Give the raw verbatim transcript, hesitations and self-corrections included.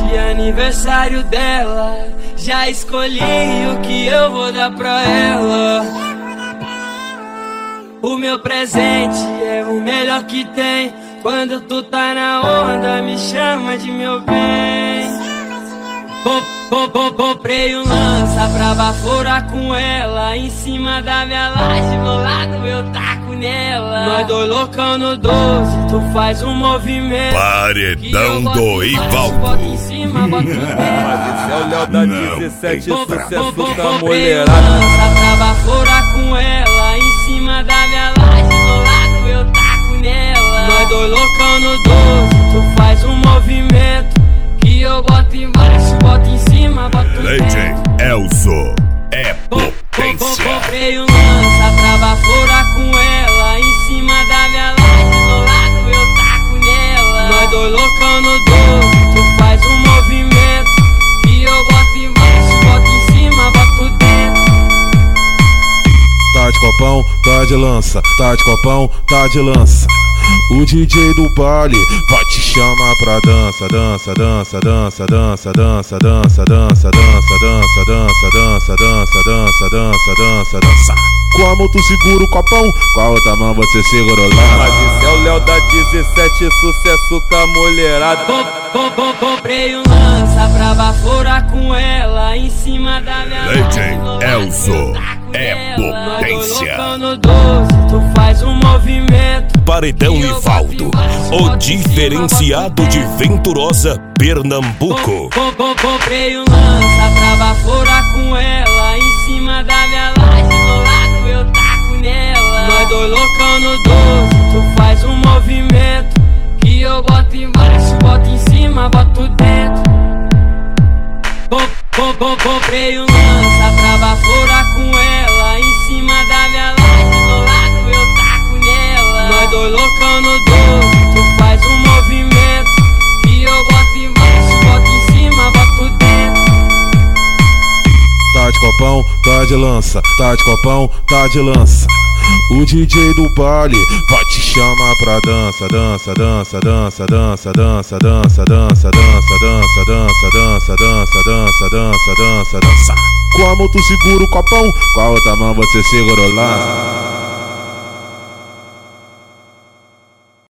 hoje é aniversário dela. Já escolhi o que eu vou dar pra ela. O meu presente é o melhor que tem. Quando tu tá na onda, me chama de meu bem. Comprei um lança pra baforar com ela. Em cima da minha laje, do lado eu taco nela. Nós dois loucão no doze, tu faz um movimento. Paredão do Ivaldo. Bota em cima, bota em dentro. Mas esse é o Léo da dezessete, sucesso da Comprei um mulherada. lança pra baforar com ela. Em cima da minha laje, do lado eu taco nela. Nós dois loucão no doze, tu faz um movimento. Que eu boto embaixo, boto em cima, boto D J Elzo é potência. Comprei um lança pra baforar com ela. Em cima da minha laje, do lado eu taco nela. Nós dois loucão no doze, tu faz um movimento. Que eu boto embaixo, boto em cima, boto dentro. Tá de copão, tá de lança, tá de copão, tá de lança. O D J do baile vai te chamar pra dança, dança, dança, dança, dança, dança, dança, dança, dança, dança, dança, dança, dança, dança, dança, dança, dança. Com a mão tu segura o copão, com a outra mão você segura o lança. Mas esse é o Léo da dezessete, sucesso com a mulherada. Comprei um lança pra baforar com ela. Em cima da minha D J Elzo é potência. No doze, tu faz um movimento. Paredão Ivaldo, o diferenciado de Venturosa, Pernambuco. Comprei um lança pra baforar com ela. Em cima da minha laje, do lado eu taco nela. Nós dois loucão no doze, tu faz um movimento. Que eu boto embaixo, boto em cima, boto dentro. Comprei um lança pra baforar com ela. Em cima da minha laje, do lado eu taco nela. Nós dois loucão no doze, tu faz um movimento. Que eu boto embaixo, boto em cima, boto dentro. Tá de copão, tá de lança, tá de copão, tá de lança. O D J do baile vai te chamar pra dança, dança, dança, dança, dança, dança, dança, dança, dança, dança, dança, dança, dança, dança, dança, dança, dança. Com a mão tu segura o copão, com a outra mão você segura o lança.